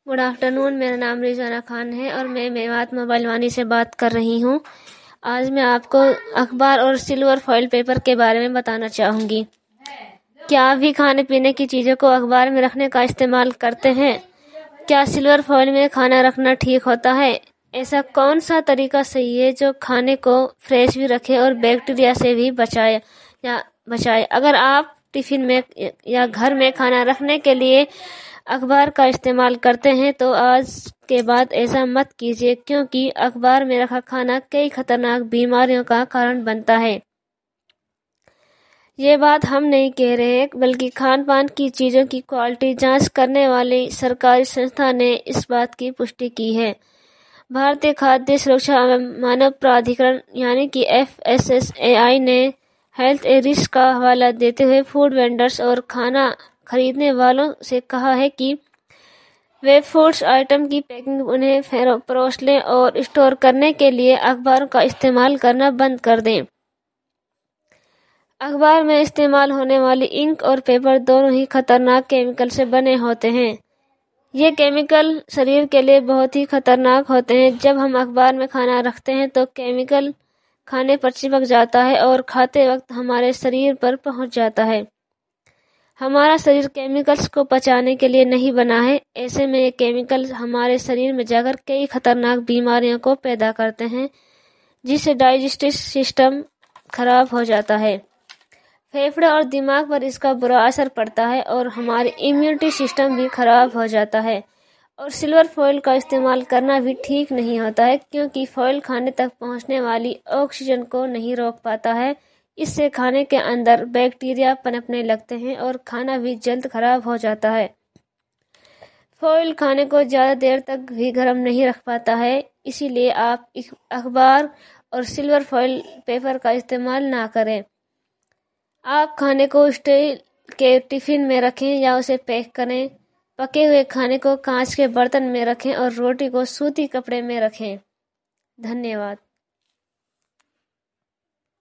Good afternoon, मेरा नाम रिजाना खान है और मैं मेवात मोबाइल वानी से बात कर रही हूँ। आज मैं आपको अखबार और सिल्वर फॉइल पेपर के बारे में बताना चाहूँगी। क्या आप भी खाने पीने की चीज़ों को अखबार में रखने का इस्तेमाल करते हैं? क्या सिल्वर फॉइल में खाना रखना ठीक होता है? ऐसा कौन सा तरीका सही है जो खाने को फ्रेश भी रखे और बैक्टीरिया से भी बचाए? अगर आप टिफिन में या घर में खाना रखने के लिए अखबार का इस्तेमाल करते हैं तो आज के बाद ऐसा मत कीजिए, क्योंकि अखबार में रखा खाना कई खतरनाक बीमारियों का कारण बनता है। ये बात हम नहीं कह रहे हैं, बल्कि खान पान की चीज़ों की क्वालिटी जांच करने वाली सरकारी संस्था ने इस बात की पुष्टि की है। भारतीय खाद्य सुरक्षा एवं मानव प्राधिकरण यानी कि FSSAI ने हेल्थ ए रिस्क का हवाला देते हुए फूड वेंडर्स और खाना खरीदने वालों से कहा है कि वे फूड्स आइटम की पैकिंग उन्हें परोस लें और स्टोर करने के लिए अखबार का इस्तेमाल करना बंद कर दें। अखबार में इस्तेमाल होने वाली इंक और पेपर दोनों ही खतरनाक केमिकल से बने होते हैं। ये केमिकल शरीर के लिए बहुत ही खतरनाक होते हैं। जब हम अखबार में खाना रखते हैं तो केमिकल खाने पर चिपक जाता है और खाते वक्त हमारे शरीर पर पहुंच जाता है। हमारा शरीर केमिकल्स को पचाने के लिए नहीं बना है। ऐसे में ये केमिकल हमारे शरीर में जाकर कई खतरनाक बीमारियों को पैदा करते हैं, जिससे डाइजेस्टिव सिस्टम खराब हो जाता है। फेफड़े और दिमाग पर इसका बुरा असर पड़ता है और हमारी इम्यूनिटी सिस्टम भी खराब हो जाता है। और सिल्वर फॉइल का इस्तेमाल करना भी ठीक नहीं होता है, क्योंकि फॉइल खाने तक पहुंचने वाली ऑक्सीजन को नहीं रोक पाता है। इससे खाने के अंदर बैक्टीरिया पनपने लगते हैं और खाना भी जल्द खराब हो जाता है। फॉइल खाने को ज़्यादा देर तक भी गर्म नहीं रख पाता है, इसीलिए आप अखबार और सिल्वर फॉइल पेपर का इस्तेमाल ना करें। आप खाने को स्टील के टिफिन में रखें या उसे पैक करें। पके हुए खाने को कांच के बर्तन में रखें और रोटी को सूती कपड़े में रखें। धन्यवाद।